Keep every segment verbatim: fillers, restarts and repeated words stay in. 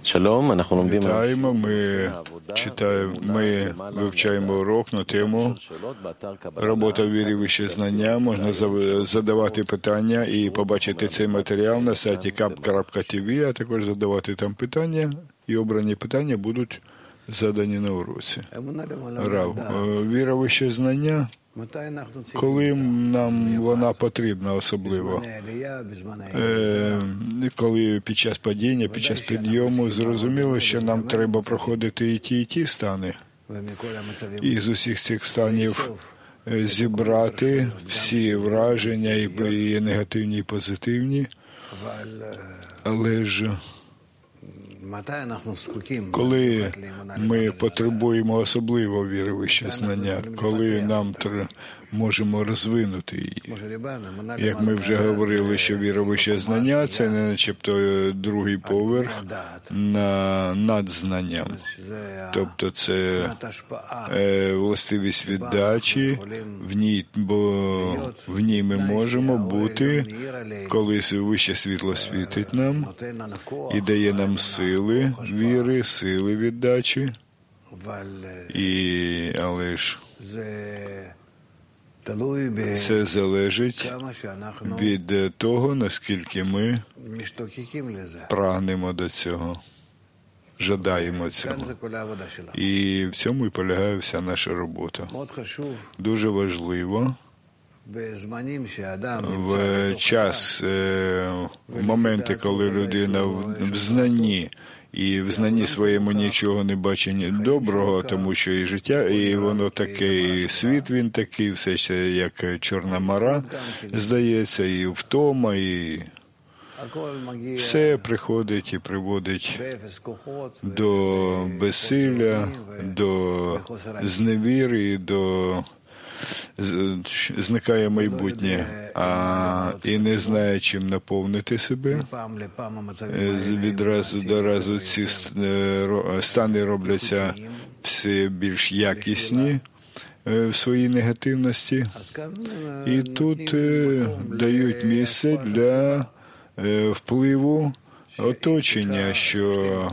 Вітаємо, ми читаємо, ми вивчаємо урок на тему «Робота віри і вищі знання». Можна задавати питання і побачити цей матеріал на сайті кап крапка ті ві, а також задавати там питання, і обрані питання будуть задані на уроці. Рав, віра і вищі знання, коли нам вона потрібна особливо? Е, коли під час падіння, під час підйому, зрозуміло, що нам треба проходити і ті, і ті стани. І з усіх цих станів зібрати всі враження, і негативні, і позитивні. Але ж коли ми потребуємо особливо віри вищі знання, коли нам можемо розвинути її. Як ми вже говорили, що віра вищі знання – це не начебто другий поверх на надзнанням. Тобто це е, властивість віддачі, в ній, бо в ній ми можемо бути, коли вище світло світить нам і дає нам сили віри, сили віддачі. І, але ж це залежить від того, наскільки ми прагнемо до цього, жадаємо цього. І в цьому і полягає вся наша робота. Дуже важливо в час, в моменти, коли людина в знанні, і в знанні своєму нічого не бачить доброго, тому що і життя, і воно таке, і світ він такий, все ще як чорна мара, здається, і втома, і все приходить і приводить до безсилля, до зневіри, до зникає майбутнє, а і не знає, чим наповнити себе. Відразу до разу ці стани робляться все більш якісні в своїй негативності. І тут дають місце для впливу оточення, що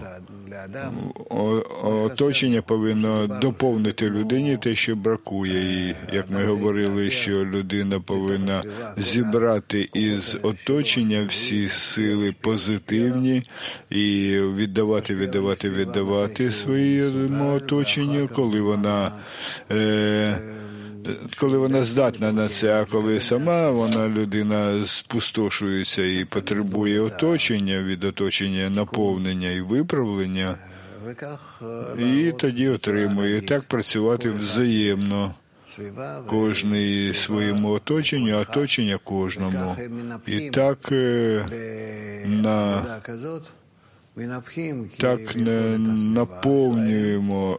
оточення повинно доповнити людині те, що бракує. І, як ми говорили, що людина повинна зібрати із оточення всі сили позитивні і віддавати, віддавати, віддавати своєму оточенню, коли вона е, коли вона здатна на це, а коли сама вона, людина, спустошується і потребує оточення, від оточення наповнення і виправлення, і тоді отримує. І так працювати взаємно. Кожний своєму оточенню, оточення кожному. І так на так не наповнюємо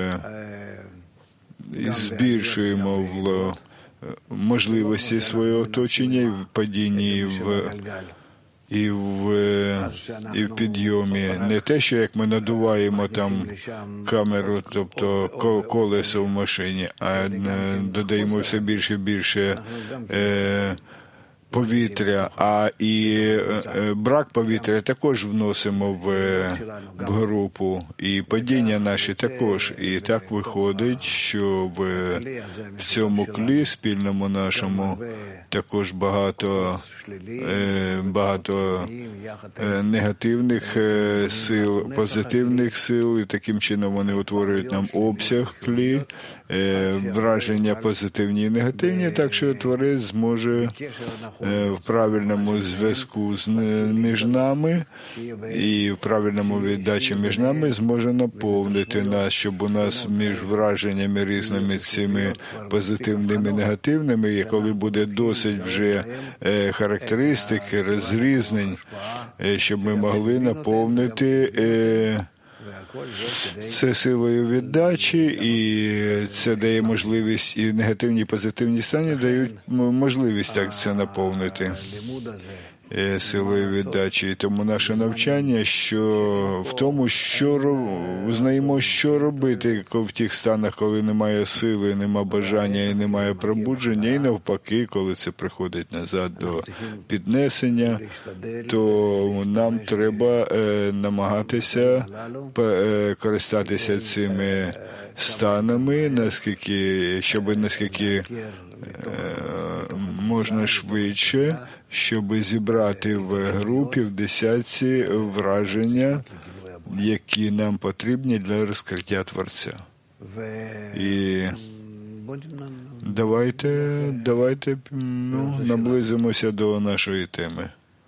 і збільшуємо в можливості свого оточення і в падінні, і в, і в, і в підйомі. Не те, що як ми надуваємо там камеру, тобто колесо в машині, а додаємо все більше і більше е, повітря, а і брак повітря також вносимо в, в групу, і падіння наші також. І так виходить, що в, в цьому клі спільному нашому також багато, багато негативних сил, позитивних сил, і таким чином вони утворюють нам обсяг клі, враження позитивні і негативні, так що Творець зможе в правильному зв'язку з між нами і в правильному віддачі між нами зможе наповнити нас, щоб у нас між враженнями різними цими позитивними і негативними, і коли буде досить вже характеристики, розрізнень, щоб ми могли наповнити це силою віддачі, і це дає можливість, і негативні, і позитивні стані дають можливість так це наповнити. силою віддачі. І тому наше навчання, що в тому, що знаємо, що робити в тих станах, коли немає сили, немає бажання і немає пробудження, і навпаки, коли це приходить назад до піднесення, то нам треба намагатися користатися цими станами, наскільки, щоб наскільки можна швидше, щоб зібрати в групі, в десятці враження, які нам потрібні для розкриття Творця. І давайте, давайте ну, наблизимося до нашої теми.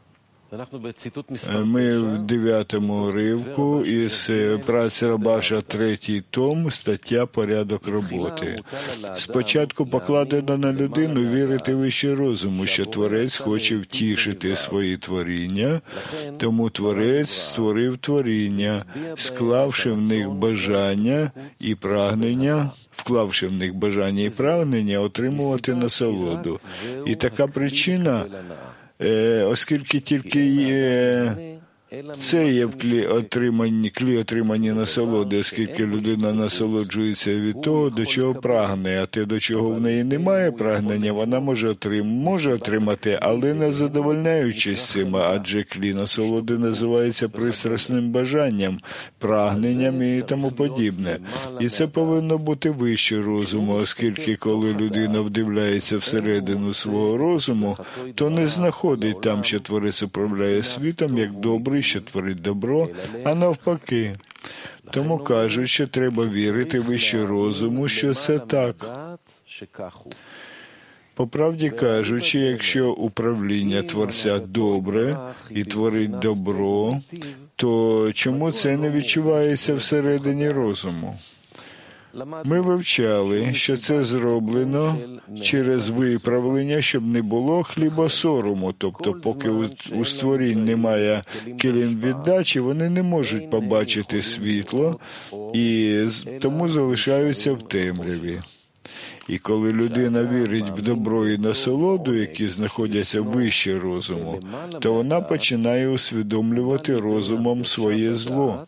Ми в дев'ятому ривку із праці Рабаша, третій том, стаття «Порядок роботи». Спочатку покладено на людину вірити вище розуму, що Творець хоче втішити свої творіння, тому Творець створив творіння, склавши в них бажання і прагнення, вклавши в них бажання і прагнення отримувати насолоду. І така причина, оскільки тільки є, це є в клі отримані, клі отримані насолоди, оскільки людина насолоджується від того, до чого прагне, а те, до чого в неї немає прагнення, вона може, отрим, може отримати, але не задовольняючись цим, адже клі насолоди називається пристрасним бажанням, прагненням і тому подібне. І це повинно бути вище розуму, оскільки коли людина вдивляється всередину свого розуму, то не знаходить там, що Творець управляє світом, як добрий, що творить добро, а навпаки. Тому кажуть, що треба вірити вище розуму, що це так. По правді кажучи, якщо управління Творця добре і творить добро, то чому це не відчувається всередині розуму? Ми вивчали, що це зроблено через виправлення, щоб не було хлібосорому, тобто поки у, у створінь немає килим віддачі, вони не можуть побачити світло і тому залишаються в темряві. І коли людина вірить в добро і насолоду, які знаходяться вище розуму, то вона починає усвідомлювати розумом своє зло.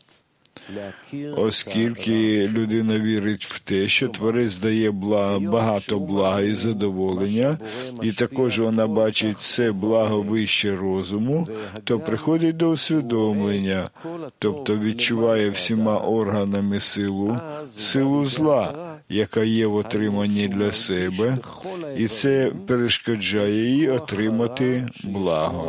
Оскільки людина вірить в те, що Творець дає благо, багато блага і задоволення, і також вона бачить це благо вище розуму, то приходить до усвідомлення, тобто відчуває всіма органами силу, силу зла, яка є в отриманні для себе, і це перешкоджає їй отримати благо.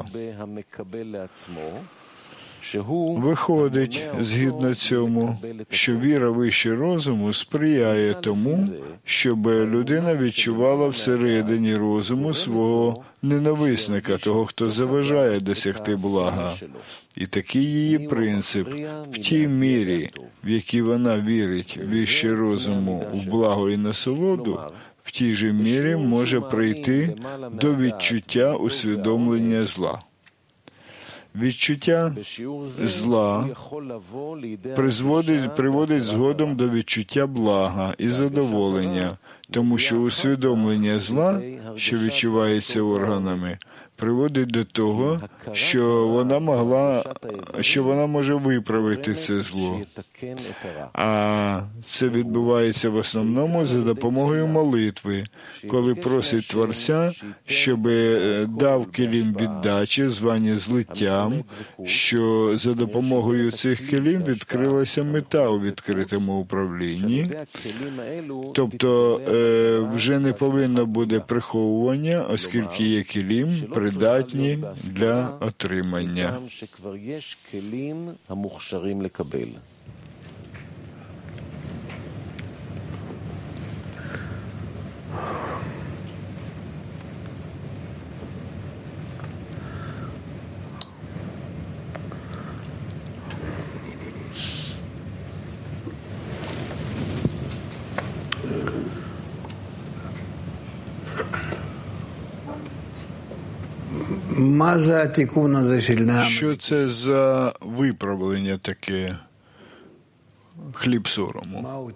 Виходить, згідно цьому, що віра вище розуму сприяє тому, щоб людина відчувала всередині розуму свого ненависника, того, хто заважає досягти блага. І такий її принцип, в тій мірі, в якій вона вірить вище розуму в благо і насолоду, в тій же мірі може прийти до відчуття усвідомлення зла. Відчуття зла призводить, приводить згодом до відчуття блага і задоволення, тому що усвідомлення зла, що відчувається органами, приводить до того, що вона могла, що вона може виправити це зло. А це відбувається в основному за допомогою молитви, коли просить Творця, щоб дав килим віддачі, звані злиттям, що за допомогою цих килим відкрилася мета у відкритому управлінні. Тобто вже не повинно буде приховування, оскільки є килим, придатні для отримання. Що це за виправлення таке хліб сорому?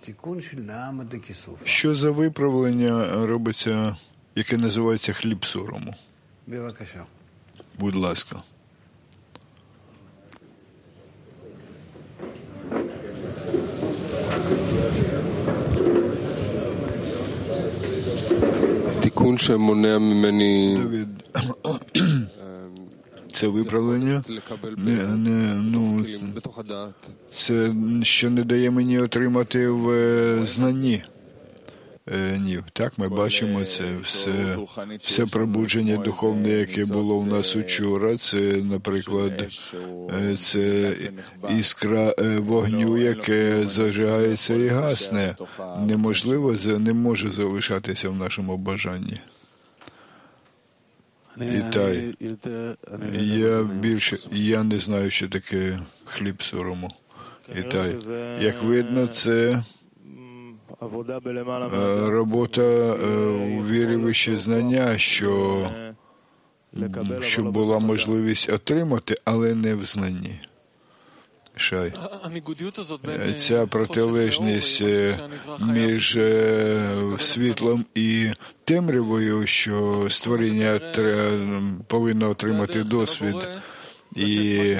Що за виправлення робиться, яке називається хліб сорому? Будь ласка. Давид, це виправлення, не, не, ну, це, що не дає мені отримати в знанні. Ні, так ми бачимо це все, все пробудження духовне, яке було в нас учора. Це, наприклад, це іскра вогню, яке зажигається і гасне. Неможливо, не може залишатися в нашому бажанні. Ітай, я більше, я не знаю, що таке хліб сорому. Ітай, як видно, це робота у вірі вище знання, що, що була можливість отримати, але не в знанні. Шай. Ця протилежність між світлом і темрявою, що створіння повинно отримати досвід, і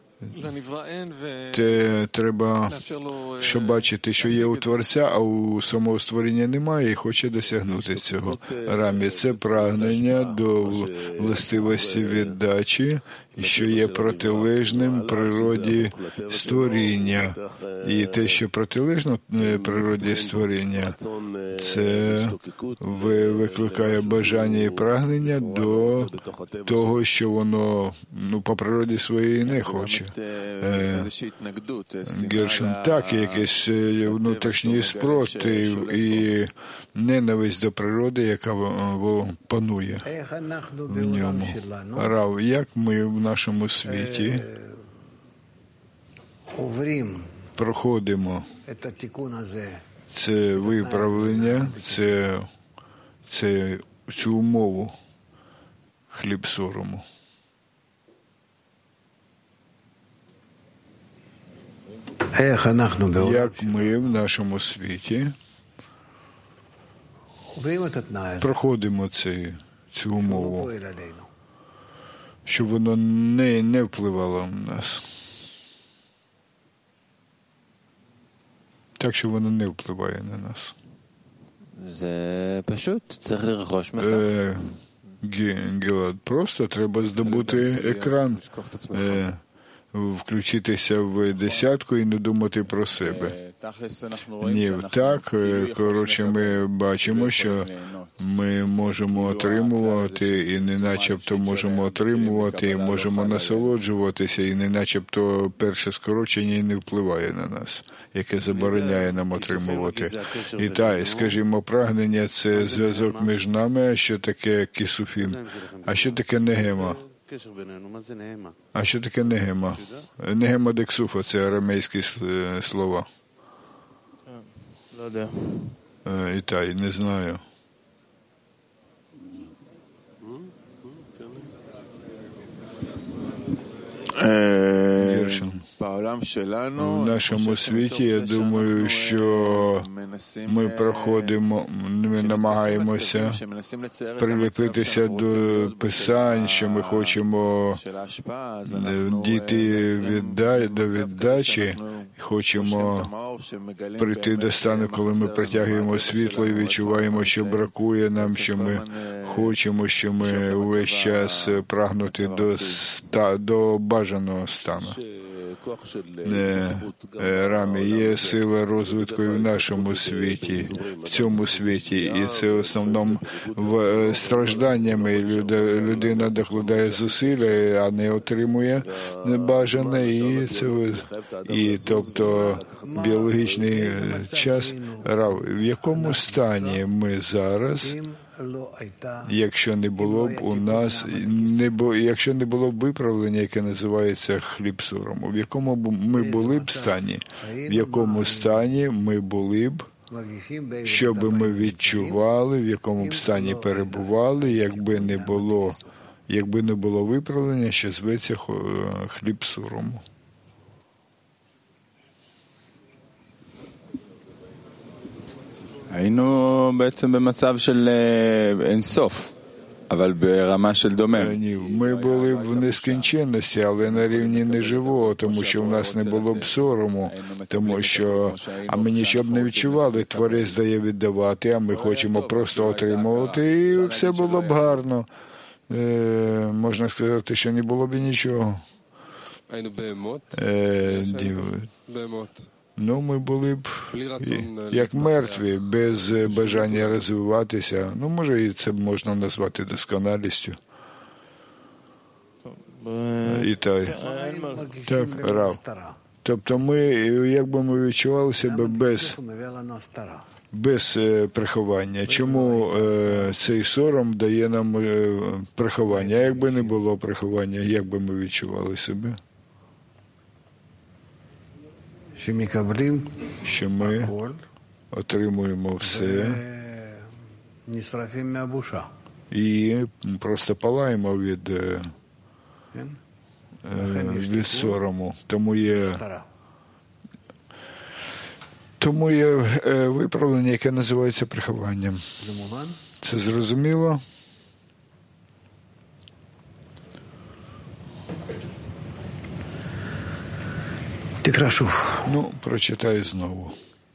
те треба, щоб бачити, що є у Творця, а у самого створіння немає, і хоче досягнути цього. Рамі – це прагнення до властивості віддачі, що є протилежним природі створіння. І те, що протилежно природі створіння, це викликає бажання і прагнення до того, що воно, ну, по природі своєї не хоче. Гершин, так, якийсь внутрішній спротив і ненависть до природи, яка панує в ньому. Рав, як ми в нашому світі проходимо це виправлення, це, це цю умову хліб сорому? Як ми в нашому світі проходимо цю, цю умову, щоб воно не, не впливало на нас. Так, що воно не впливає на нас. Е, Гелад, просто треба здобути екран, е, включитися в десятку і не думати про себе. Ні, так, коротше, ми бачимо, що ми можемо отримувати, і не начебто можемо отримувати, і можемо насолоджуватися, і не начебто перше скорочення не впливає на нас, яке забороняє нам отримувати. І так, скажімо, прагнення – це зв'язок між нами, а що таке кісуфім, а що таке негема? А що таке негема? Негема дексуфа – це арамейські слова. І так, не знаю. В нашому світі, я думаю, що ми проходимо, ми намагаємося прилепитися до писань, що ми хочемо дійти до віддачі, хочемо прийти до стану, коли ми притягуємо світло і відчуваємо, що бракує нам, що ми хочемо, що ми увесь час прагнути до, ста, до бажаного стану. Рамі, є сила розвитку і в нашому світі, в цьому світі, і це в основному в стражданнями людина докладає зусилля, а не отримує бажане, і це і тобто біологічний час. Рав, в якому стані ми зараз? Якщо не було б у нас, не бо, якщо не було б виправлення, яке називається хліб сорому, в якому б ми були б стані, в якому стані ми були б, що би ми відчували, в якому б стані перебували, якби не було, якби не було виправлення, що зветься хліб сорому. היינו בעצם במצב של אין סוף. Ні, ми були в нескінченності, але на рівні неживого, тому що в нас не було б сорому, тому що, а ми нічого б не відчували, Творець дає віддавати, а ми хочемо просто отримувати, і все було б гарно. Е, можна сказати, що не було б нічого. Е, Ну, ми були б як мертві, без бажання розвиватися. Ну, може, і це можна назвати досконалістю. І так, так, Рав. Тобто ми, якби ми відчували себе без, без приховання. Чому е, цей сором дає нам е, приховання? А якби не було приховання, як би ми відчували себе? Що ми отримуємо все і просто палаємо від, від сорому. Тому є, тому є виправлення, яке називається прихованням. Це зрозуміло? Ну, прочитаю знову.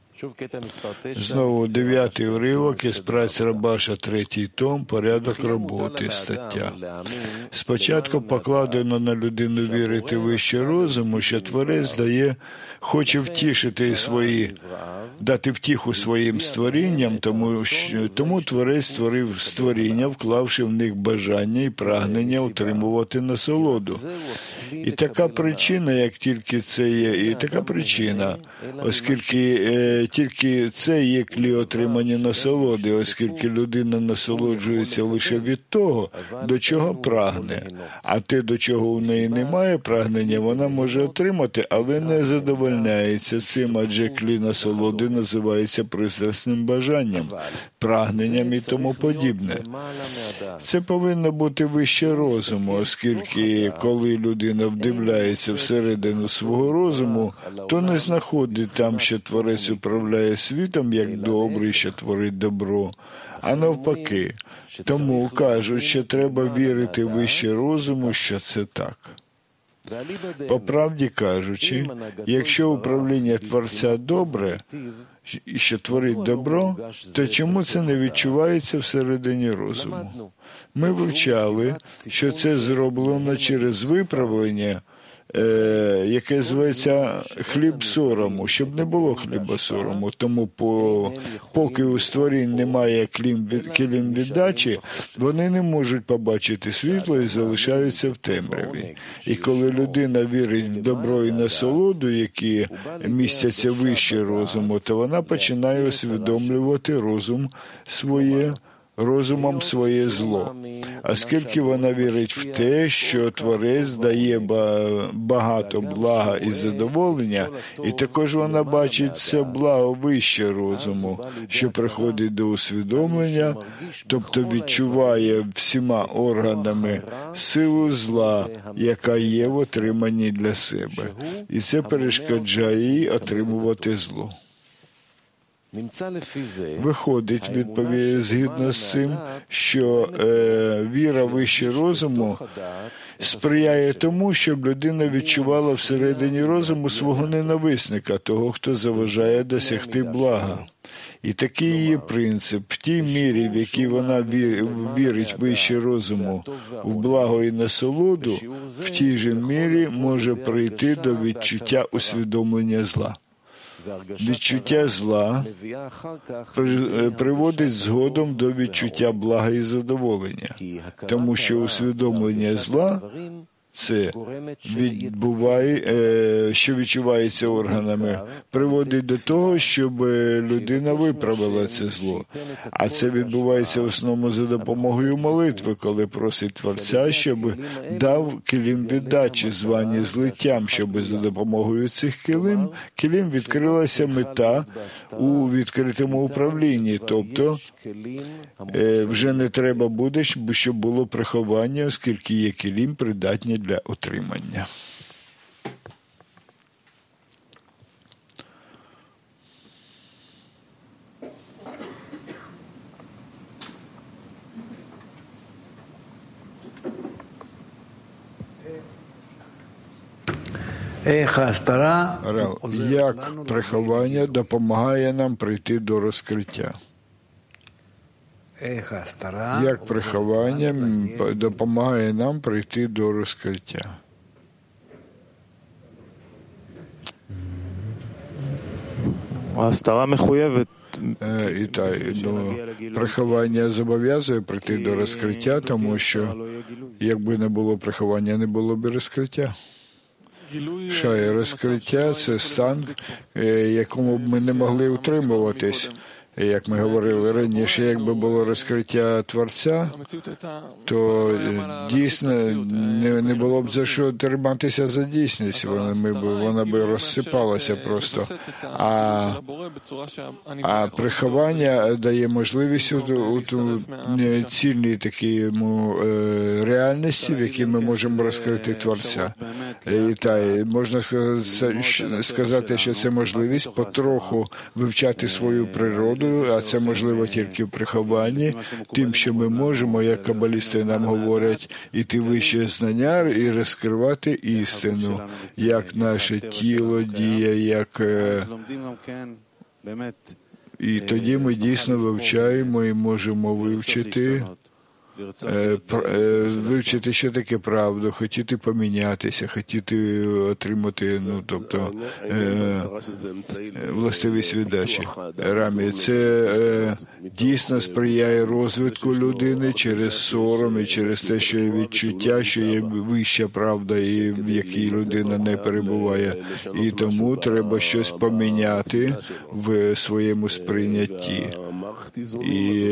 Знову дев'ятий уривок із праці Рабаша, третій том, порядок роботи, стаття. Спочатку покладено на людину вірити вище розуму, що Творець дає, хоче втішити свої, дати втіху своїм створінням, тому, що, тому Творець створив створіння, вклавши в них бажання і прагнення утримувати насолоду. І така причина, як тільки це є, і така причина, оскільки е, тільки це є клі отримання насолоди, оскільки людина насолоджується лише від того, до чого прагне, а те, до чого у неї немає прагнення, вона може отримати, але не задовольняється цим, адже клі насолоди називається пристрасним бажанням, прагненням і тому подібне. Це повинно бути вище розуму, оскільки коли людина вдивляється всередину свого розуму, то не знаходить там, що Творець управляє світом як добрий, що творить добро, а навпаки. Тому кажуть, що треба вірити вище розуму, що це так. По правді кажучи, якщо управління Творця добре, і що творить добро, то чому це не відчувається всередині розуму? Ми вивчали, що це зроблено через виправлення, е, яке зветься хліб сорому, щоб не було хліба сорому. Тому по, поки у створінь немає килим віддачі, вони не можуть побачити світло і залишаються в темряві. І коли людина вірить в добро і насолоду, які містяться вище розуму, то вона починає усвідомлювати розум своє, розумом своє зло. Оскільки вона вірить в те, що Творець дає багато блага і задоволення, і також вона бачить це благо вище розуму, що приходить до усвідомлення, тобто відчуває всіма органами силу зла, яка є в отриманні для себе. І це перешкоджає їй отримувати зло. Виходить, відповідь згідно з цим, що е, віра вище розуму сприяє тому, щоб людина відчувала всередині розуму свого ненависника, того, хто заважає досягти блага. І такий є принцип. В тій мірі, в якій вона вірить вище розуму в благо і насолоду, в тій же мірі може прийти до відчуття усвідомлення зла. Відчуття зла приводить згодом до відчуття блага і задоволення, тому що усвідомлення зла – це відбуває, що відчувається органами, приводить до того, щоб людина виправила це зло. А це відбувається в основному за допомогою молитви, коли просить Творця, щоб дав килим віддачі, звані злиттям, щоб за допомогою цих килим, килим відкрилася мета у відкритому управлінні, тобто вже не треба буде, щоб було приховання, оскільки є килим придатні для отримання. Як приховання допомагає нам прийти до розкриття? Як приховання допомагає нам прийти до розкриття? І так, ну, приховання зобов'язує прийти до розкриття, тому що якби не було приховання, не було б розкриття. Що розкриття – це стан, якому б ми не могли утримуватись. Як ми говорили раніше, якби було розкриття Творця, то дійсно не, не було б за що триматися за дійсність, вона, ми б, вона би розсипалася просто. А, а приховання дає можливість у, у, у цільній такій реальності, в якій ми можемо розкрити Творця. І та, можна сказати, що це можливість потроху вивчати свою природу, а це можливо тільки в прихованні, тим, що ми можемо, як кабалісти нам говорять, іти вище знання і розкривати істину, як наше тіло діє, як... І тоді ми дійсно вивчаємо і можемо вивчити, вивчити, що таке правда, хотіти помінятися, хотіти отримати, ну, тобто, властивість віддачі. Рамі, це дійсно сприяє розвитку людини через сором і через те, що є відчуття, що є вища правда, і в якій людина не перебуває. І тому треба щось поміняти в своєму сприйнятті. І,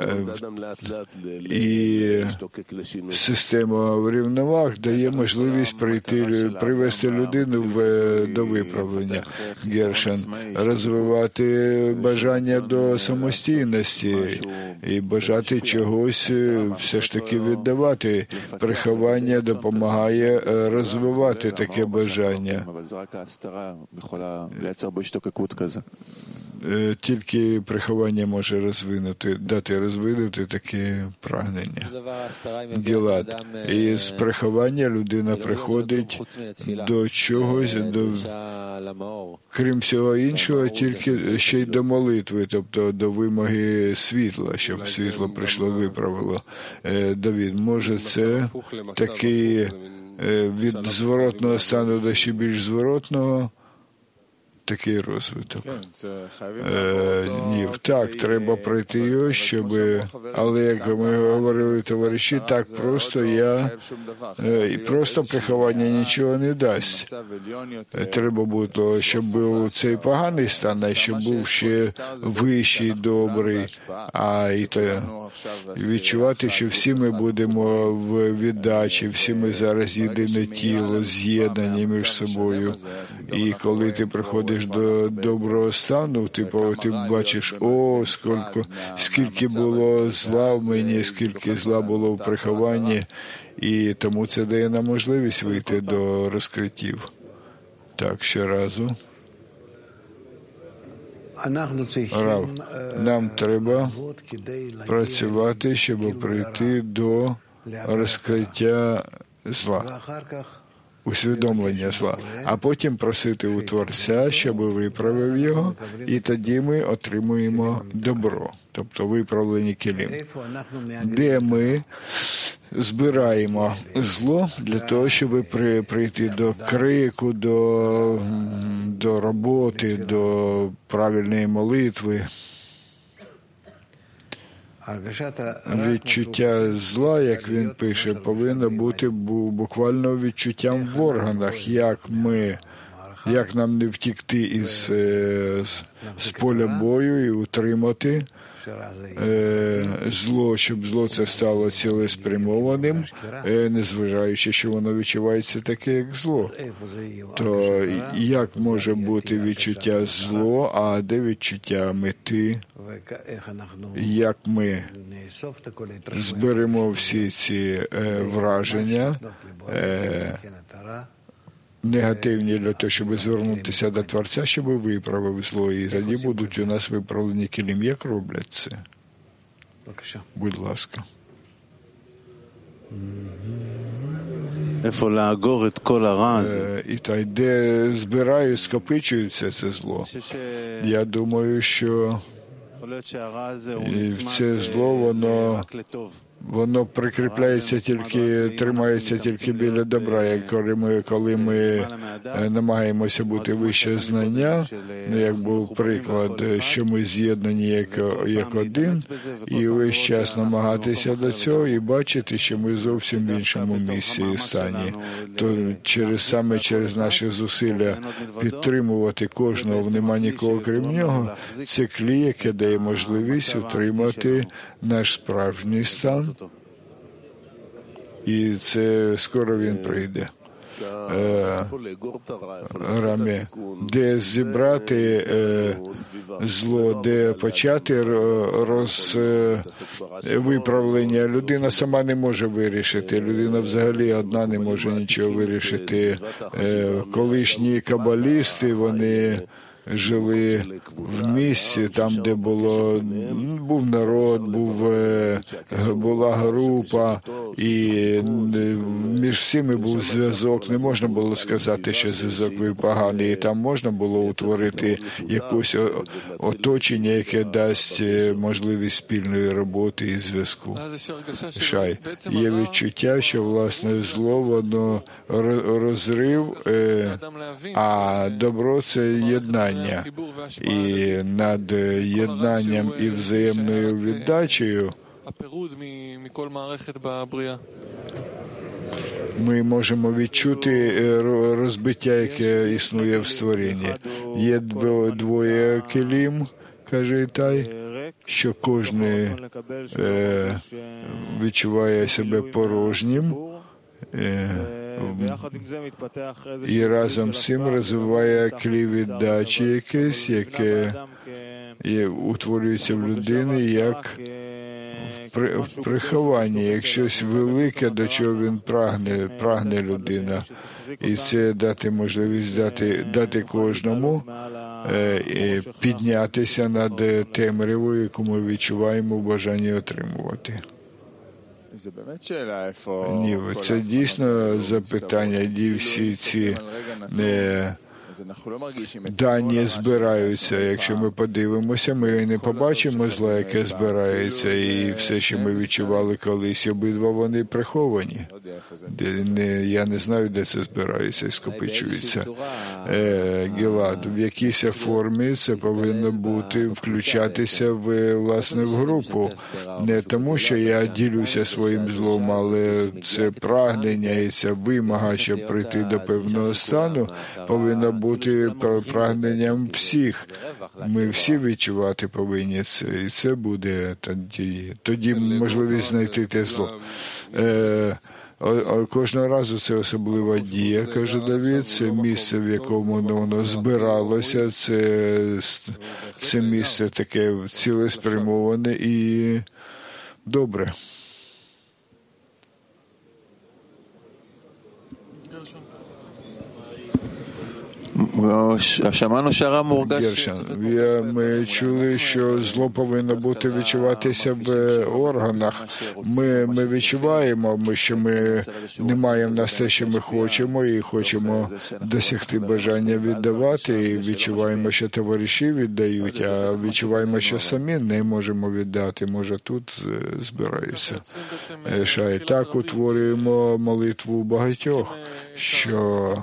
і система врівноваг дає можливість прийти, привести людину в, до виправлення. Гершен, розвивати бажання до самостійності і бажати чогось все ж таки віддавати. Приховання допомагає розвивати таке бажання. Тільки приховання може розвинути, дати розвинути таке прагнення. Гілад. І з приховання людина приходить до чогось, до, крім всього іншого, тільки ще й до молитви, тобто до вимоги світла, щоб світло прийшло, виправило. Давид, може це такий від зворотного стану до ще більш зворотного, такий розвиток. Е, ні, так, треба пройти його, щоб... Але, як ми говорили, товариші, так просто я... Е, просто приховання нічого не дасть. Треба було, щоб був цей поганий стан, а щоб був ще вищий, добрий, а і то відчувати, що всі ми будемо в віддачі, всі ми зараз єдине тіло, з'єднані між собою. І коли ти приходиш до доброго стану, типу, ти бачиш, о, скільки, скільки було зла в мені, скільки зла було в прихованні, і тому це дає нам можливість вийти до розкриттів. Так, ще разу. Рав, нам треба працювати, щоб прийти до розкриття зла, усвідомлення зла, а потім просити у Творця, щоб виправив його, і тоді ми отримуємо добро, тобто виправлені килим. Де ми збираємо зло для того, щоб прийти до крику, до, до роботи, до правильної молитви. Відчуття зла, як він пише, повинно бути буквально відчуттям в органах, як ми, як нам не втікти із з, з поля бою і утримати е, зло, щоб зло це стало цілеспрямованим, е, незважаючи, що воно відчувається таке, як зло. То як може бути відчуття зло, а де відчуття мети? Як ми зберемо всі ці е, враження е, негативні для того, щоб звернутися до Творця, щоб виправив зло, і тоді будуть у нас виправлені килим. Як роблять це? Будь ласка. і та де збирають, скопичується це зло. Я думаю, що це зло, воно Воно прикріпляється тільки, тримається тільки біля добра. Як коли ми, коли ми намагаємося бути вище знання, як був приклад, що ми з'єднані як, як один, і весь час намагатися до цього і бачити, що ми зовсім в іншому місці і стані. То через саме через наші зусилля підтримувати кожного, нема нікого крім нього, це клій, який дає можливість утримати наш справжній стан. І це скоро він прийде. Е, Рамі, де зібрати е, зло, де почати роз, е, виправлення. Людина сама не може вирішити. Людина взагалі одна не може нічого вирішити. Е, колишні кабалісти, вони жили в місці, там, де було, був народ, був, була група, і між всіми був зв'язок. Не можна було сказати, що зв'язок був поганий. І там можна було утворити якесь оточення, яке дасть можливість спільної роботи і зв'язку. Шай. Є відчуття, що, власне, зло, воно розрив, а добро – це єднання. І над єднанням і взаємною віддачею ми можемо відчути розбиття, яке існує в створінні. Є двоє келім, каже Ітай, що кожен е, відчуває себе порожнім, е, і разом з цим розвиває клій віддачі якесь, яке утворюється в людини як в прихованні, як щось велике, до чого він прагне, прагне людина. І це дати можливість дати, дати кожному е, піднятися над темрявою, яку ми відчуваємо в бажанні отримувати. Ні, це дійсно запитання, де всі ці е, дані збираються. Якщо ми подивимося, ми не побачимо зла, яке збирається, і все, що ми відчували колись, обидва вони приховані. Де, не, я не знаю, де це збирається і скопичується. Е, Гілад, в якійсь формі це повинно бути, включатися в, власне, в групу. Не тому, що я ділюся своїм злом, але це прагнення і ця вимога, щоб прийти до певного стану, повинно бути прагненням всіх. Ми всі відчувати повинні це, і це буде тоді, тоді можливість знайти те зло. Е, Кожного разу це особлива дія, каже Давид, це місце, в якому воно збиралося, це, це місце таке цілеспрямоване і добре. Ми чули, що зло повинно бути відчуватися в органах. Ми, ми відчуваємо, ми, що ми не маємо в нас те, що ми хочемо, і хочемо досягти бажання віддавати, і відчуваємо, що товариші віддають, а відчуваємо, що самі не можемо віддати. Може, тут збирається. Шай, так утворюємо молитву багатьох, що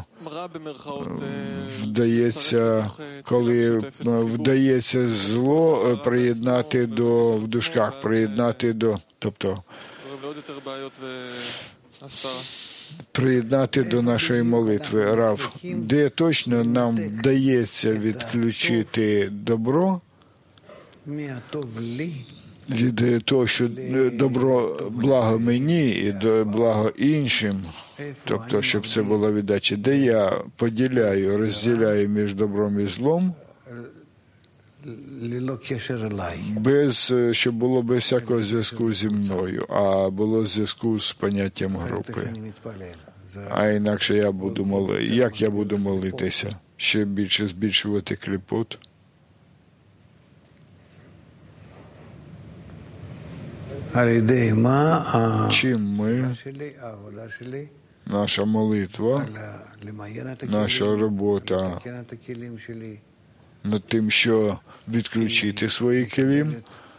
вдається, коли вдається зло приєднати до, в дужках, приєднати до, тобто, приєднати до нашої молитви, Рав, де точно нам вдається відключити добро від того, що добро благо мені і благо іншим, тобто, щоб це була віддача, де я поділяю, розділяю між добром і злом, без, щоб було без всякого зв'язку зі мною, а було зв'язку з поняттям групи. А інакше я буду моли... як я буду молитися? Ще більше збільшувати кліпот? Чим ми, наша молитва, наша робота над тим, що відключити свої келім,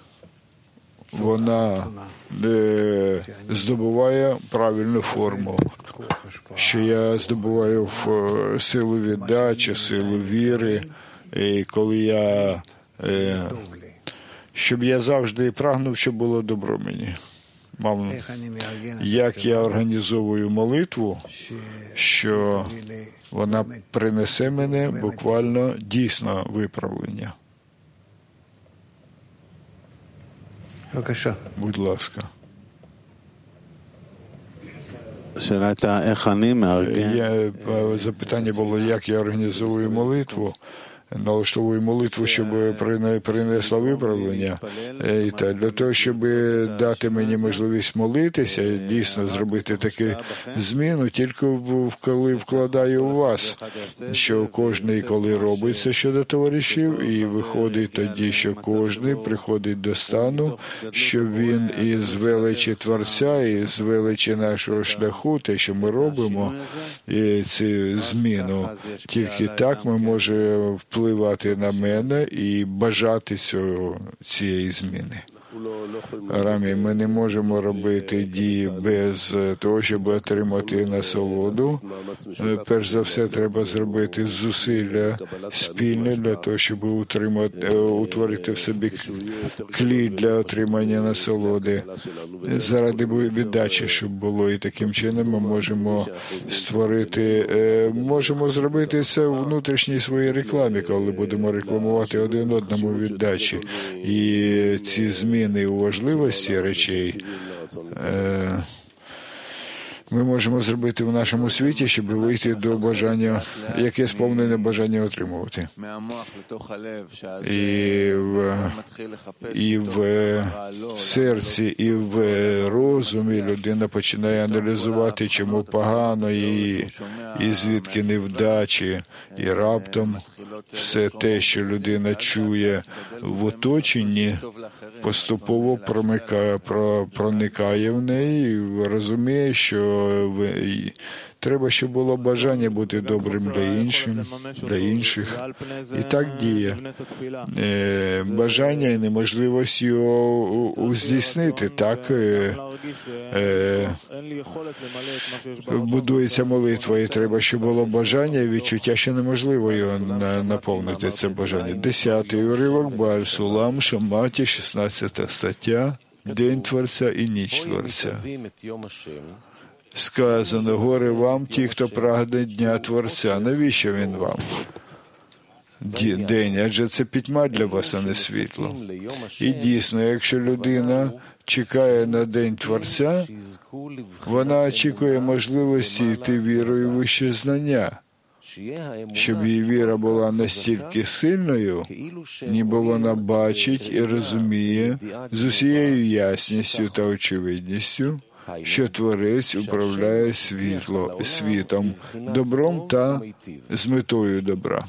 вона е, здобуває правильну форму, що я здобуваю в силу віддачі, силу віри, і коли я, е, щоб я завжди прагнув, щоб було добро мені. Мав, як я організовую молитву, що вона принесе мене буквально дійсно виправлення. Будь ласка. Я, запитання було, як я організовую молитву, налаштовую молитву, щоб принесла виправлення. І так, для того, щоб дати мені можливість молитися, дійсно зробити таку зміну, тільки коли вкладаю у вас, що кожний, коли робиться щодо товаришів, і виходить тоді, що кожний приходить до стану, що він із величі Творця, і з величі нашого шляху, те, що ми робимо, і цю зміну, тільки так ми можемо впливати на мене і бажати цього, цієї зміни. Рамі, ми не можемо робити дії без того, щоб отримати насолоду. Перш за все, треба зробити зусилля спільне для того, щоб утримати, утворити в собі клій для отримання насолоди. Заради віддачі, щоб було. І таким чином ми можемо створити, можемо зробити це в внутрішній своїй рекламі, коли будемо рекламувати один одному віддачі. І ці зміни у важливості речей ми можемо зробити в нашому світі, щоб вийти до бажання, яке сповнене бажання отримувати. І в, і в серці, і в розумі людина починає аналізувати, чому погано, і, і звідки невдачі, і раптом все те, що людина чує в оточенні, поступово промикає, проникає в неї і розуміє, що треба, щоб було бажання бути добрим для іншим, для інших. І так діє. Бажання і неможливість його здійснити. Так будується молитва, і треба, щоб було бажання і відчуття, що неможливо його наповнити, це бажання. Десятий уривок, Бааль Сулам, Шаматі, шістнадцята стаття, День Творця і ніч Творця. Сказано, горе вам, ті, хто прагне Дня Творця. Навіщо він вам? День, адже це пітьма для вас, а не світло. І дійсно, якщо людина чекає на День Творця, вона очікує можливості йти вірою в вище знання, щоб її віра була настільки сильною, ніби вона бачить і розуміє з усією ясністю та очевидністю, що Творець управляє світло, світом, добром та з метою добра.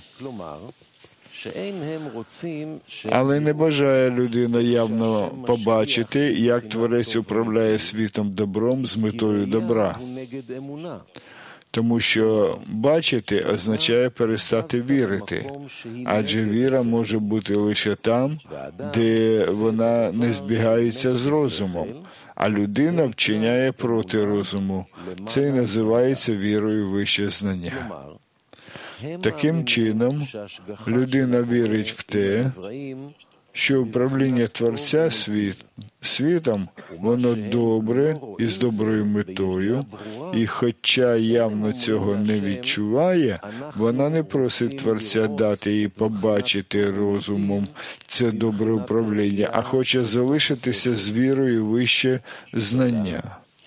Але не бажає людина явно побачити, як Творець управляє світом добром з метою добра. Тому що бачити означає перестати вірити, адже віра може бути лише там, де вона не збігається з розумом, а людина вчиняє проти розуму. Це і називається вірою в вище знання. Таким чином, людина вірить в те, що управління Творця світ, світом, воно добре і з доброю метою, і хоча явно цього не відчуває, вона не просить Творця дати їй побачити розумом це добре управління, а хоче залишитися з вірою вище знання.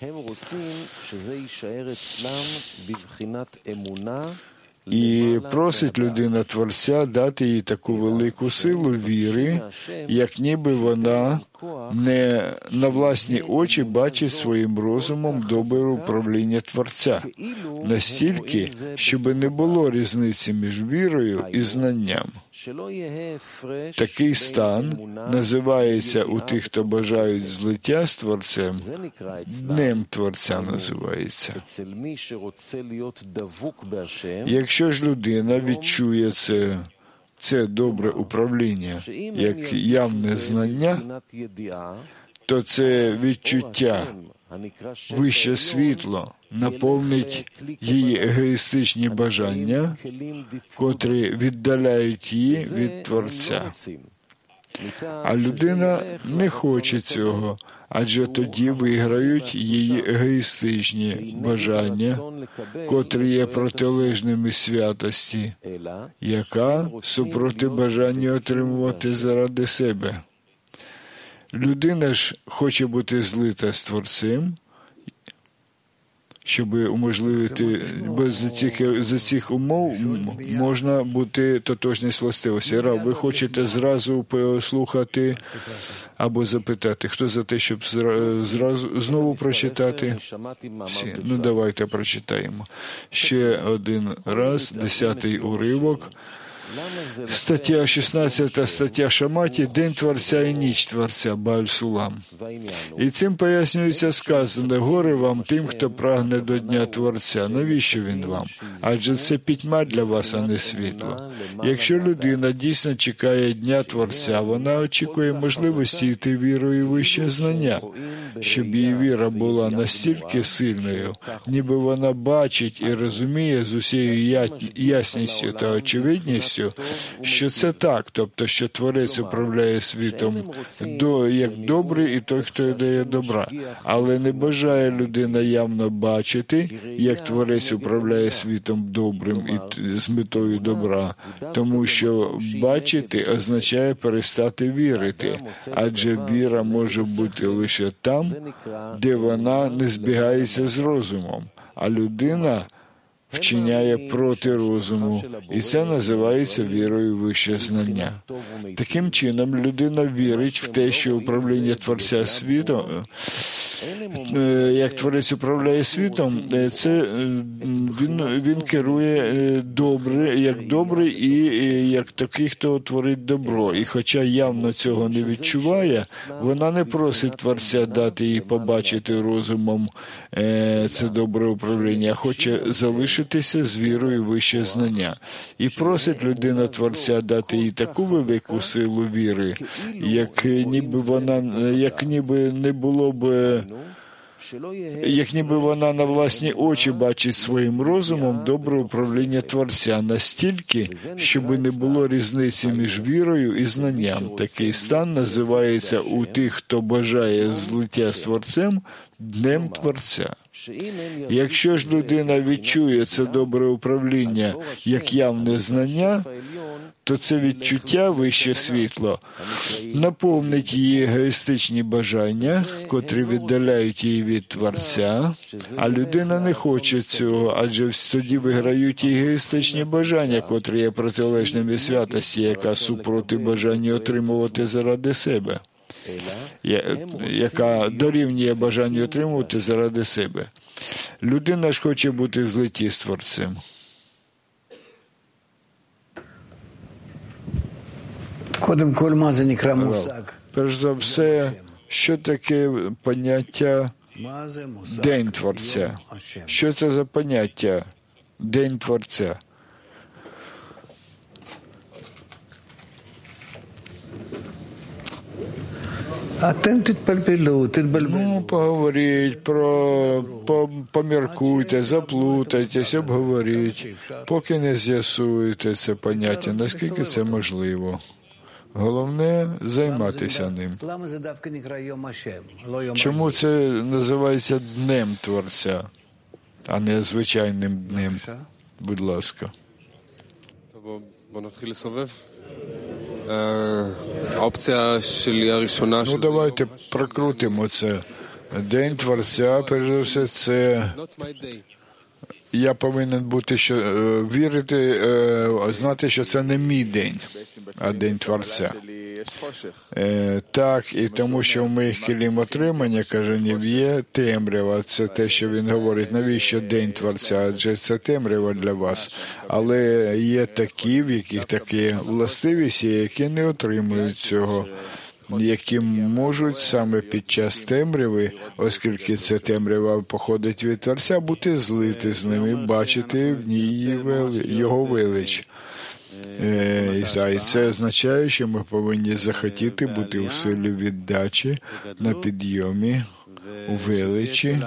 І просить людина Творця дати їй таку велику силу віри, як ніби вона не на власні очі бачить своїм розумом добре управління Творця, настільки, щоб не було різниці між вірою і знанням. Такий стан називається у тих, хто бажають злиття з Творцем, Днем Творця називається. Якщо ж людина відчує це, це добре управління, як явне знання, то це відчуття, вище світло, наповнить її егоїстичні бажання, котрі віддаляють її від Творця. А людина не хоче цього, адже тоді виграють її егоїстичні бажання, котрі є протилежними святості, яка супроти бажання отримувати заради себе. Людина ж хоче бути злита з Творцем, щоб уможливити, без цих, за цих умов можна бути тотожність властивості. Рав, ви хочете зразу послухати або запитати, хто за те, щоб зразу знову прочитати? Всі. Ну, давайте прочитаємо. Ще один раз, десятий уривок. Стаття шістнадцята, стаття Шаматі, День Творця і ніч Творця, Бааль Сулам. І цим пояснюється сказане, горе вам тим, хто прагне до Дня Творця. Навіщо він вам? Адже це пітьма для вас, а не світло. Якщо людина дійсно чекає Дня Творця, вона очікує можливості йти вірою вище знання, щоб її віра була настільки сильною, ніби вона бачить і розуміє з усією ясністю та очевидністю, що це так, тобто, що Творець управляє світом до, як добрий і той, хто дає добра. Але не бажає людина явно бачити, як Творець управляє світом добрим і з метою добра, тому що бачити означає перестати вірити, адже віра може бути лише там, де вона не збігається з розумом, а людина вчиняє проти розуму, і це називається вірою вище знання. Таким чином, людина вірить в те, що управління Творця світом, як Творець управляє світом, це він, він керує добре, як добрий і як такий, хто творить добро. І хоча явно цього не відчуває, вона не просить Творця дати їй побачити розумом це добре управління, а хоче залишитися з вірою вище знання. І просить людина Творця дати їй таку велику силу віри, як ніби вона, як ніби не було б як ніби вона на власні очі бачить своїм розумом добре управління Творця настільки, щоб не було різниці між вірою і знанням. Такий стан називається у тих, хто бажає злиття з Творцем, Днем Творця. Якщо ж людина відчує це добре управління як явне знання, то це відчуття вище світло наповнить її егоїстичні бажання, котрі віддаляють її від Творця, а людина не хоче цього, адже тоді виграють її егоїстичні бажання, котрі є протилежними святості, яка супроти бажання отримувати заради себе, яка дорівнює бажанню отримувати заради себе. Людина ж хоче бути в злитті з Творцем. Перш за все, що таке поняття День Творця? Що це за поняття День Творця? Ну, поговоріть, про, по, поміркуйте, заплутайтесь, обговоріть, поки не з'ясуєте це поняття, наскільки це можливо. Головне – займатися ним. Чому це називається Днем Творця, а не звичайним днем? Будь ласка. Ну, давайте прокрутимо це. День Творця, перш за все, це я повинен бути, що вірити, знати, що це не мій день, а День Творця. Е, так, і тому, що в моїх кілім отримання, каже Нів, є темрява. Це те, що він говорить. Навіщо день Творця? Адже це темрява для вас. Але є такі, в яких такі властивості, які не отримують цього, які можуть саме під час темряви, оскільки ця темрява походить від Творця, бути злити з ними, бачити в ній його велич. І це означає, що ми повинні захотіти бути у силі віддачі, на підйомі, у величі.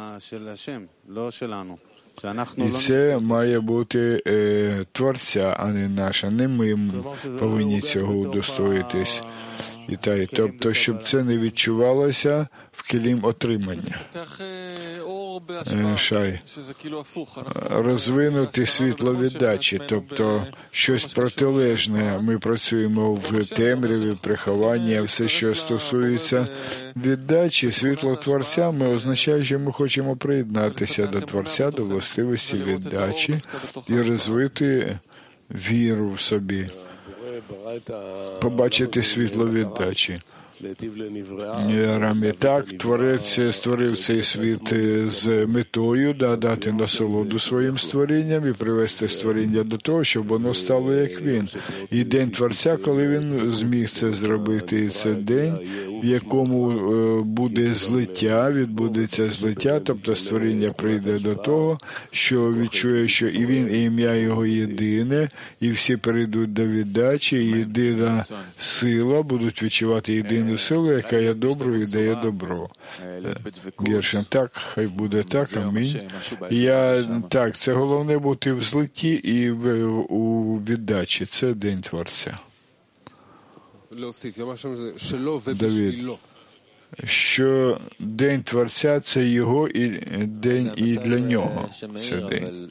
І це має бути е, Творця, а не наша. Не ми повинні цього удостоїтись. І так, тобто, щоб це не відчувалося в кілім отримання. Шай. Розвинути світло віддачі, тобто щось протилежне. Ми працюємо в темряві, прихованні, а все, що стосується віддачі, світло Творця, ми означає, що ми хочемо приєднатися до Творця, до властивості віддачі і розвити віру в собі, побачити світло віддачі. Рамі, так, Творець створив цей світ з метою да, дати насолоду своїм створінням і привести створіння до того, щоб воно стало як він. І день Творця, коли він зміг це зробити, і це день, в якому буде злиття, відбудеться злиття, тобто створіння прийде до того, що відчує, що і він, і ім'я його єдине, і всі перейдуть до віддачі, і єдина сила, будуть відчувати єдину силу, яка є доброю і дає добро. Віршем. Так, хай буде так, амінь. Я, так, це головне бути в злитті і в, у віддачі. Це день Творця. Давид. Що день Творця – це його і день і для нього. Це день.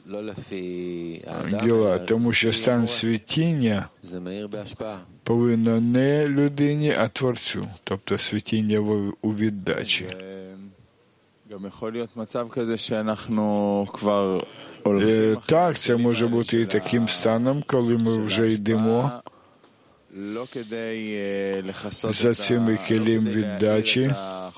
Діла. Тому що стан світіння повинно не людині, а Творцю. Тобто світіння у віддачі. Так, це може бути і таким станом, коли ми вже йдемо за цими килим віддачі,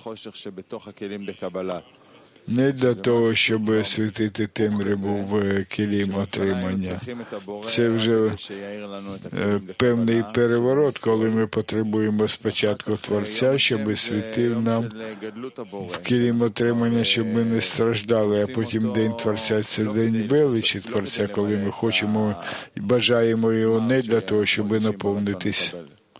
не для того, щоб світити темряву в килим отримання. Це вже певний переворот, коли ми потребуємо спочатку Творця, щоб світив нам в килим отримання, щоб ми не страждали, а потім День Творця – це День величі Творця, коли ми хочемо і бажаємо його не для того, щоб наповнитись,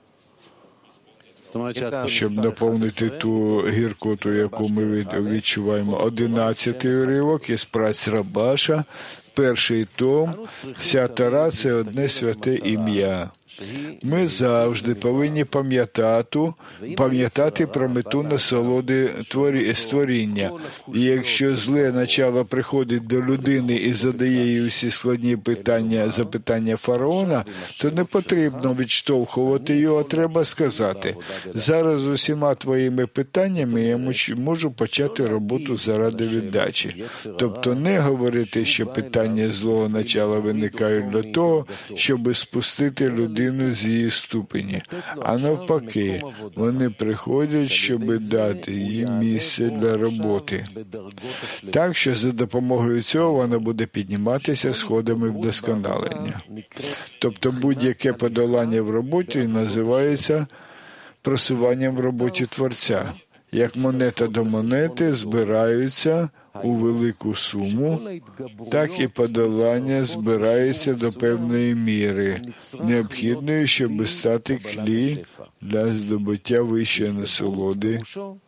щоб наповнити ту гіркоту, яку ми відчуваємо. Одинадцятий уривок із праць Рабаша, перший том, вся Тора – це одне святе ім'я. Ми завжди повинні пам'ятати, пам'ятати про мету насолоди створіння. І якщо зле начало приходить до людини і задає їй усі складні питання, запитання фараона, то не потрібно відштовхувати його, треба сказати: зараз усіма твоїми питаннями я можу почати роботу заради віддачі. Тобто не говорити, що питання злого начала виникають для того, щоб спустити людину з її ступені, а навпаки, вони приходять, щоб дати їй місце для роботи. Так, що за допомогою цього вона буде підніматися сходами вдосконалення. Тобто будь-яке подолання в роботі називається просуванням в роботі Творця. Як монета до монети збираються у велику суму, так і подолання збирається до певної міри, необхідної, щоб стати клі для здобуття вищої насолоди.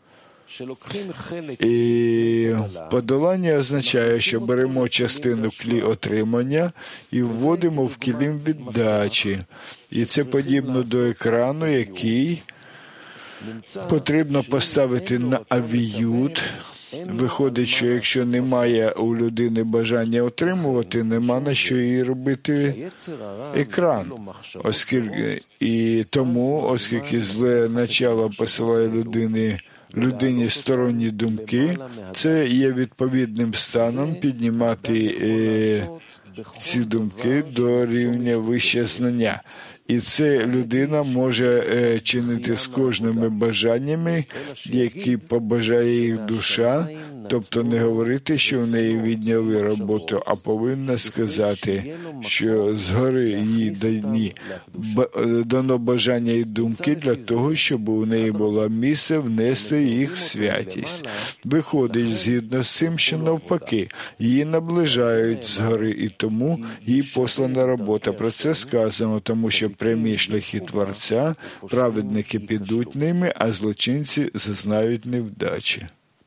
І подолання означає, що беремо частину клі отримання і вводимо в килим віддачі. І це подібно до екрану, який потрібно поставити на авіют. Виходить, що якщо немає у людини бажання отримувати, нема на що їй робити екран. Оскільки, і тому, оскільки зле начало посилає людині, людині сторонні думки, це є відповідним станом піднімати е, ці думки до рівня вище знання. І це людина може чинити з кожними бажаннями, які побажає їх душа, тобто не говорити, що в неї відняли роботу, а повинна сказати, що згори їй дані, дано бажання і думки для того, щоб у неї було місце внести їх в святість. Виходить згідно з цим, що навпаки, її наближають згори, і тому їй послана робота. Про це сказано, тому що прямі шляхи Творця, праведники підуть ними, а злочинці зазнають невдачі.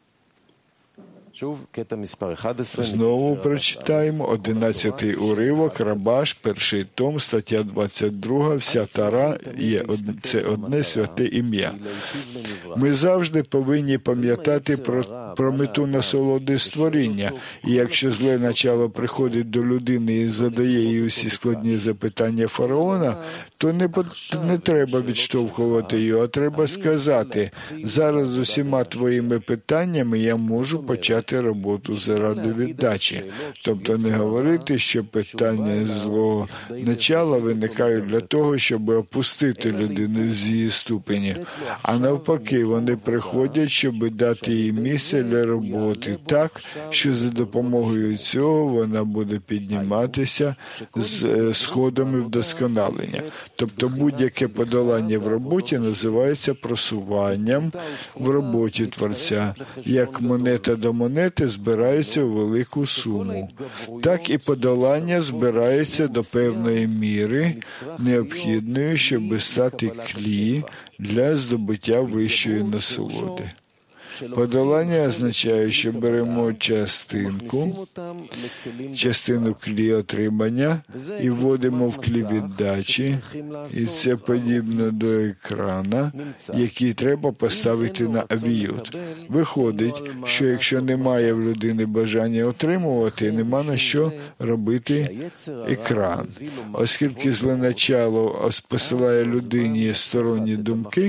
Знову прочитаємо одинадцятий уривок, Рабаш, перший том, стаття двадцять друга, вся Тара є це одне святе ім'я. Ми завжди повинні пам'ятати про, про мету насолоди створіння, і якщо зле начало приходить до людини і задає їй усі складні запитання фараона, то не, не треба відштовхувати його, а треба сказати, зараз з усіма твоїми питаннями я можу почати роботу заради віддачі. Тобто не говорити, що питання злого начала виникають для того, щоб опустити людину з її ступені, а навпаки, вони приходять, щоб дати їй місце для роботи так, що за допомогою цього вона буде підніматися з сходами вдосконалення. Тобто будь-яке подолання в роботі називається просуванням в роботі Творця, як монета до монети збирається у велику суму. Так і подолання збирається до певної міри, необхідної, щоб стати клі для здобуття вищої насолоди. Подолання означає, що беремо частинку, частину клі отримання і вводимо в клі віддачі, і це подібно до екрана, який треба поставити на авіют. Виходить, що якщо немає в людини бажання отримувати, нема на що робити екран. Оскільки зле начало посилає людині сторонні думки,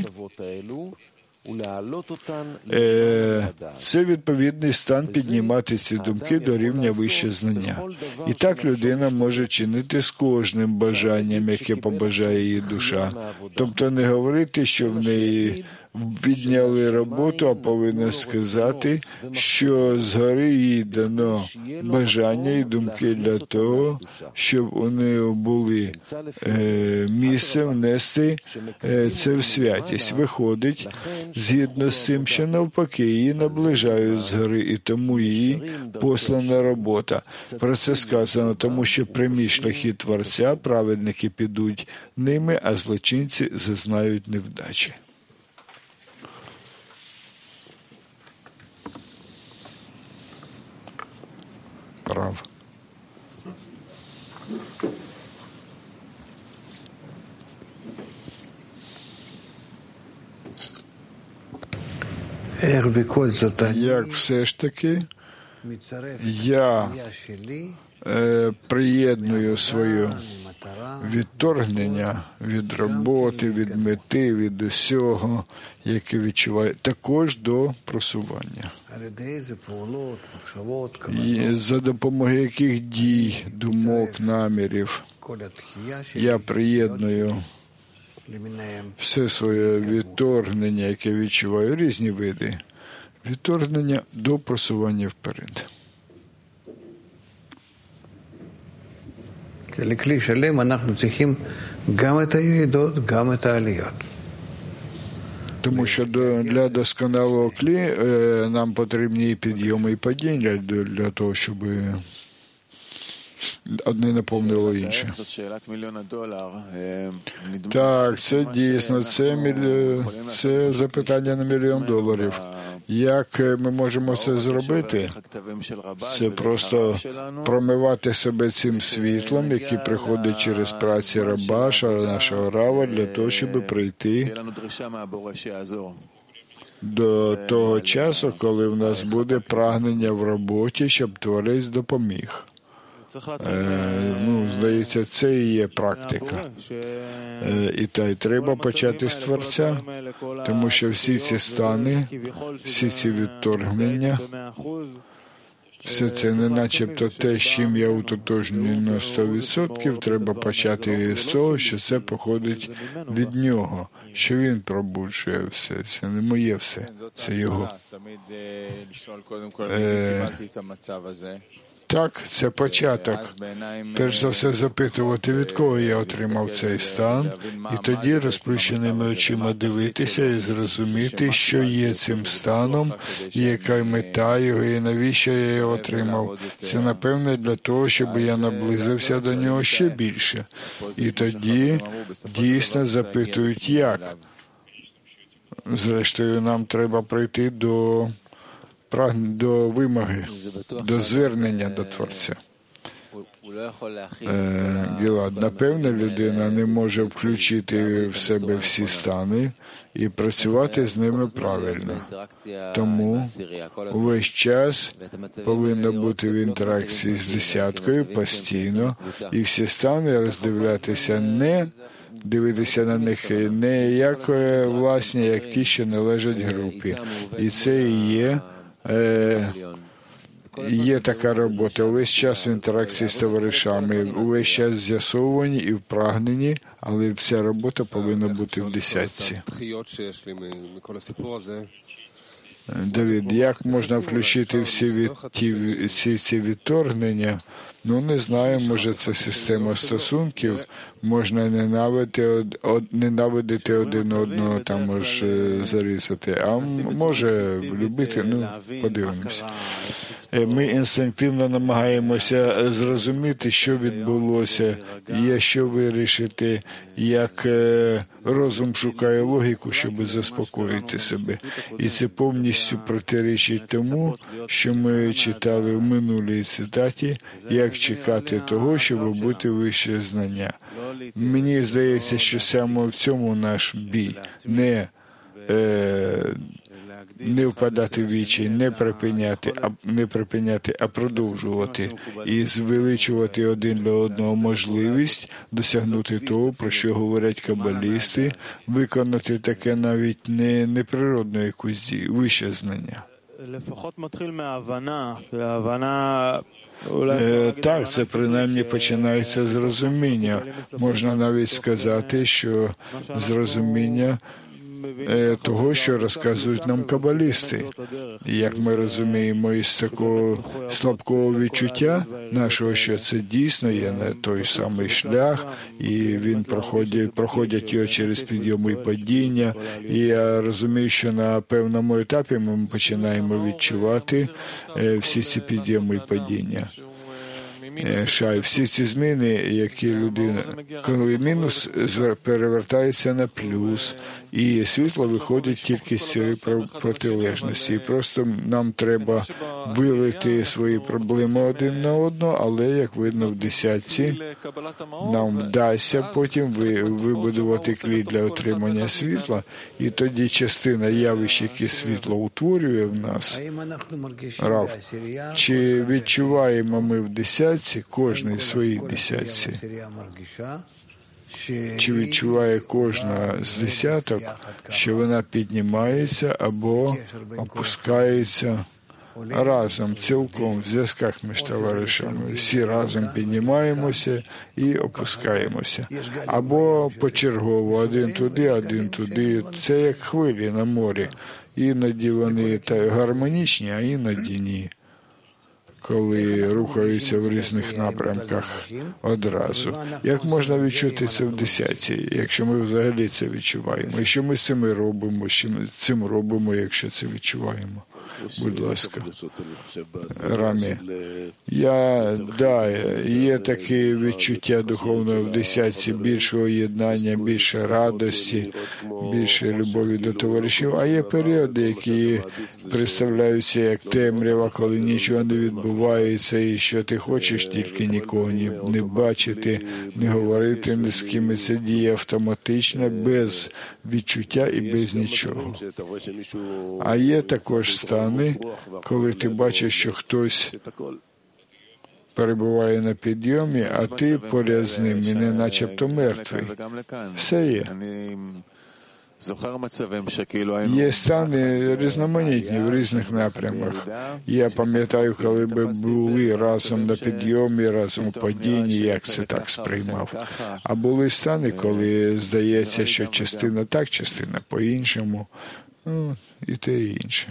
це відповідний стан піднімати ці думки до рівня вище знання. І так людина може чинити з кожним бажанням, яке побажає її душа. Тобто не говорити, що в неї відняли роботу, а повинна сказати, що згори їй дано бажання і думки для того, щоб у неї були е, місце внести е, це в святість. Виходить, згідно з цим, що навпаки, її наближають згори, і тому їй послана робота. Про це сказано, тому що прямі шляхи Творця, праведники підуть ними, а злочинці зазнають невдачі. Прав. Як все ж таки я е, приєдную своє відторгнення від роботи, від мети, від усього, яке відчуваю, також до просування. І за допомогою яких дій, думок, намірів я приєдную все своє відторгнення, яке відчуваю, різні види відторгнення до просування вперед. לכלי שלם אנחנו צריכים גם את הירידות, גם את העליות. Тому що до, для досконалого клі е, нам потрібні і підйоми, і падіння для, для того, щоб одне наповнило інше. Так, це дійсно, це, міль... це запитання на мільйон доларів. Як ми можемо це зробити? Це просто промивати себе цим світлом, який приходить через праці Рабаша, нашого Рава, для того, щоб прийти до того часу, коли в нас буде прагнення в роботі, щоб Творець допоміг. Е, ну, здається, це і є практика. Е, і та й треба почати з Творця, тому що всі ці стани, всі ці відторгнення, Все це не начебто те, з чим я утотожнюю на сто відсотків, треба почати з того, що це походить від нього, що він пробуджує все, це не моє все, це його. Е, так, це початок. Перш за все запитувати, від кого я отримав цей стан, і тоді розплющеними очима дивитися і зрозуміти, що є цим станом, і яка мета його, і навіщо я його отримав. Це, напевне, для того, щоб я наблизився до нього ще більше. І тоді дійсно запитують, як. Зрештою, нам треба прийти до до вимоги, до звернення до Творця. Гілад, напевне, людина не може включити в себе всі стани і працювати з ними правильно. Тому увесь час повинно бути в інтеракції з десяткою постійно, і всі стани роздивлятися не дивитися на них не як власні, як ті, що належать групі. І це і є Е, є така робота. Увесь час в інтеракції з товаришами, увесь час з'ясовані і впрагнені, але вся робота повинна бути в десятці. Давид, як можна включити всі, від, ті, всі ці відторгнення? Ну, не знаю, може це система стосунків, можна ненавидити, од, од, ненавидити один одного, там може зарізати, а може любити, ну, подивимося. Ми інстинктивно намагаємося зрозуміти, що відбулося, є що вирішити, як розум шукає логіку, щоб заспокоїти себе. І це повністю протирічить тому, що ми читали в минулій цитаті, як чекати того, щоб бути вище знання. Мені здається, що саме в цьому наш бій. Не е, не впадати в вічі, не припиняти, а не припиняти, а продовжувати і звеличувати один для одного можливість досягнути того, про що говорять кабалісти, виконати таке навіть не неприродне якусь дію, вище знання. Е, так, це принаймні починається з розуміння. Можна навіть сказати, що з розуміння того, що розказують нам кабалісти. І як ми розуміємо із такого слабкого відчуття нашого, що це дійсно є не той самий шлях, і він проходить, проходять його через підйоми і падіння. І я розумію, що на певному етапі ми починаємо відчувати всі ці підйоми і падіння. Шай, всі ці зміни, які людина, коли мінус перевертається на плюс, і світло виходить тільки з цієї протилежності. І просто нам треба вилити свої проблеми один на одного, але, як видно в десятці, нам вдасться потім вибудувати клей для отримання світла, і тоді частина явищ, які світло утворює в нас, Рав, чи відчуваємо ми в десятці, кожний своїй десятці, чи відчуває кожна з десяток, що вона піднімається або опускається разом, цілком, в зв'язках між товаришами. Всі разом піднімаємося і опускаємося. Або почергово, один туди, один туди. Це як хвилі на морі. Іноді вони гармонічні, а іноді ні, коли рухаються в різних напрямках одразу. Як можна відчути це в десятці, якщо ми взагалі це відчуваємо? І що ми з цим робимо, що ми з цим робимо, якщо це відчуваємо? Будь ласка. Рамі. Я, да, є таке відчуття духовного в десятці, більшого єднання, більше радості, більше любові до товаришів. А є періоди, які представляються як темрява, коли нічого не відбувається, і що ти хочеш тільки нікого не бачити, не говорити ні з ким. І це діє автоматично, без відчуття і без нічого. А є також стан, коли ти бачиш, що хтось перебуває на підйомі, а ти поряд з ним, і не начебто мертвий. Все є. Є стани різноманітні в різних напрямах. Я пам'ятаю, коли ми були разом на підйомі, разом у падінні, як це так сприймав. А були стани, коли здається, що частина так, частина по-іншому, ну, і те, і інше.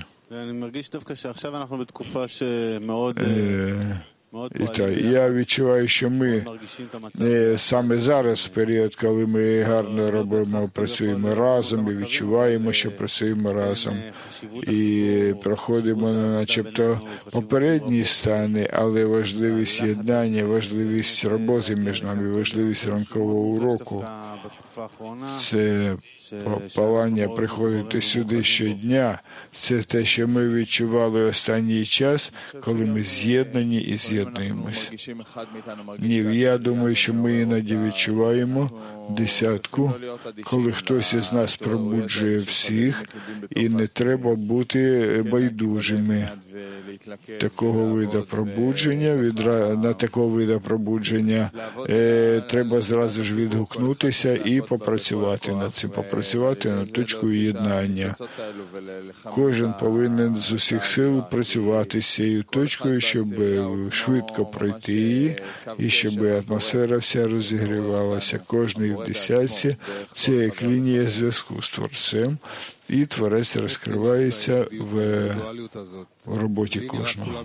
І так, я відчуваю, що ми саме зараз, в період, коли ми гарно робимо, працюємо разом і відчуваємо, що працюємо разом, і проходимо начебто попередні стани, але важливість єднання, важливість роботи між нами, важливість ранкового уроку – це палання приходити сюди щодня. Це те, що ми відчували останній час, коли ми з'єднані і з'єднуємося. Ні, я думаю, що ми іноді відчуваємо десятку, коли хтось із нас пробуджує всіх, і не треба бути байдужими. Такого виду пробудження, відра... на такого виду пробудження е, треба зразу ж відгукнутися і попрацювати над цим, попрацювати над точкою єднання. Кожен повинен з усіх сил працювати з цією точкою, щоб швидко пройти її, і щоб атмосфера вся розігрівалася. Кожний в десятці – це як лінія зв'язку з Творцем, і Творець розкривається в, в роботі кожного.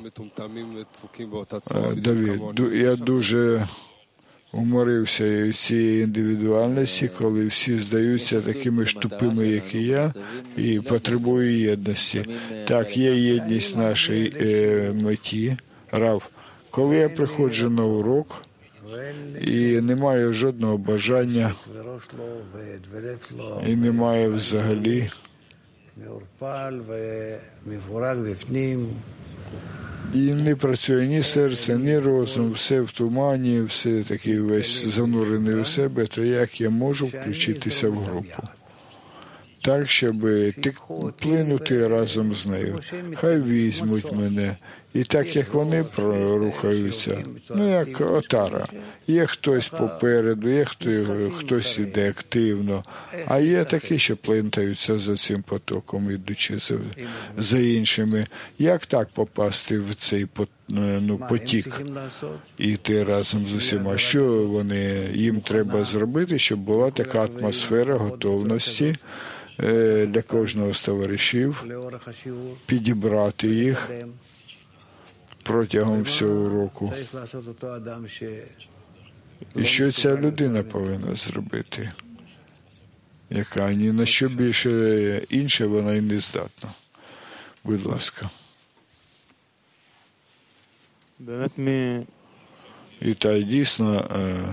Давид, я дуже уморився від цієї індивідуальності, коли всі здаються такими ж тупими, як і я, і потребують єдності. Так, є єдність в нашій е, меті. Рав, коли я приходжу на урок, і не маю жодного бажання, і немає взагалі і не працює ні серце, ні розум, все в тумані, все такий весь занурений у себе, то як я можу включитися в групу? Так, щоб плинути разом з нею. Хай візьмуть мене. І так, як вони рухаються, ну, як отара. Є хтось попереду, є хто, хтось іде активно, а є такі, що плентаються за цим потоком, ідучи за, за іншими. Як так попасти в цей ну, потік і йти разом з усіма? Що вони, їм треба зробити, щоб була така атмосфера готовності для кожного з товаришів, підібрати їх протягом всього року. І що ця людина повинна зробити, яка ні на що більше інше вона й не здатна. Будь ласка. І та дійсно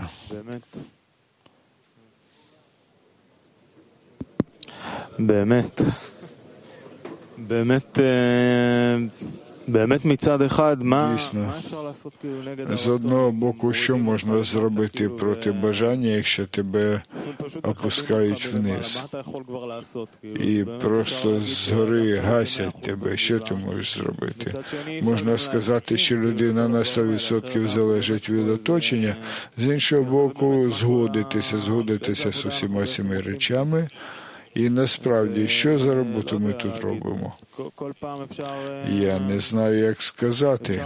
באמת, באמת, באמת מצד אחד, מה אפשר לעשות כאילו נגד з одного боку, що можна зробити проти бажання, якщо тебе опускають вниз і просто згори гасять тебе, що ти можеш зробити? Можна сказати, що людина на сто відсотків залежить від оточення, з іншого боку, згодитися, згодитися з усіма цими речами. І насправді, що за роботу ми тут робимо? Я не знаю, як сказати.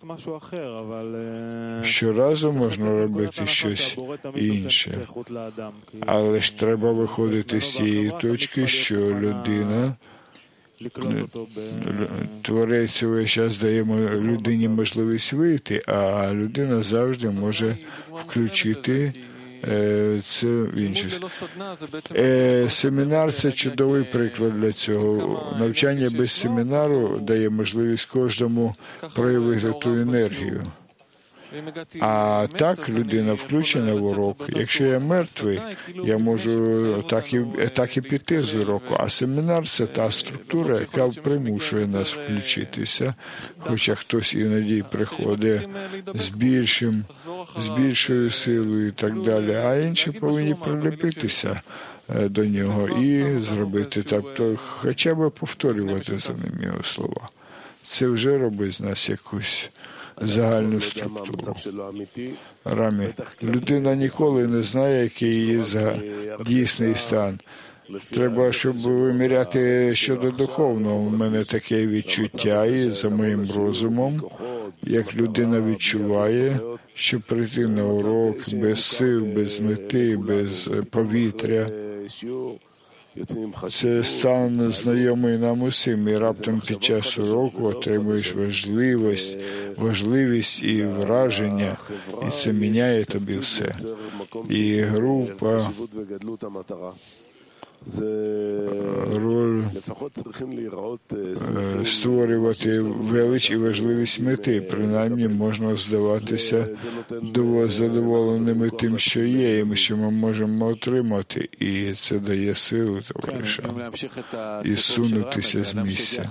Щоразу можна робити щось інше. Але ж треба виходити з цієї точки, що людина, Творець весь час дає людині можливість вийти, а людина завжди може включити це в інших. Семінар – це чудовий приклад для цього. Навчання без семінару дає можливість кожному проявити ту енергію. А так людина включена в урок. Якщо я мертвий, я можу так і, так і піти з уроку. А семінар – це та структура, яка примушує нас включитися, хоча хтось іноді приходить з більшим, з більшою силою і так далі, а інші повинні приліпитися до нього і зробити так, то хоча б повторювати за ним його слова. Це вже робить з нас якусь загальну структуру. Рамі, людина ніколи не знає, який її дійсний стан. Треба, щоб виміряти щодо духовного. У мене таке відчуття, і за моїм розумом, як людина відчуває, що прийти на урок без сил, без мети, без повітря. Це стан знайомий нам усім, і раптом під час уроку отримуєш важливість, важливість і враження, і це міняє тобі все. І група, роль створювати велич і важливість мети. Принаймні можна здаватися задоволеними тим, що є, і що ми можемо отримати. І це дає силу товаришам. І сунутися з місця.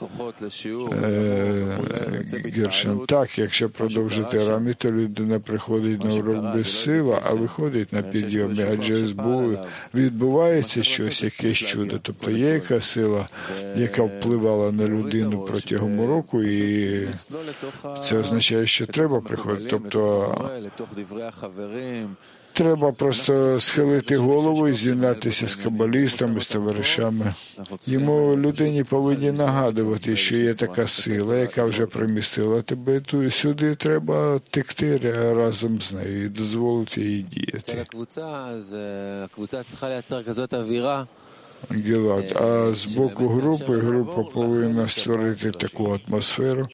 Гершин. Так, якщо продовжити рамі, то людина приходить на урок без сила, а виходить на підйомі. Адже відбувається щось, якесь чудо. Тобто є яка сила, яка впливала на людину протягом уроку, і це означає, що треба приходити. Тобто треба просто схилити голову і з'єднатися з кабалістами, з товаришами. Йому людині повинні нагадувати, що є така сила, яка вже примістила тебе ту і сюди. Треба текти разом з нею і дозволити їй діяти. Гілад. А з боку групи, група повинна створити таку атмосферу,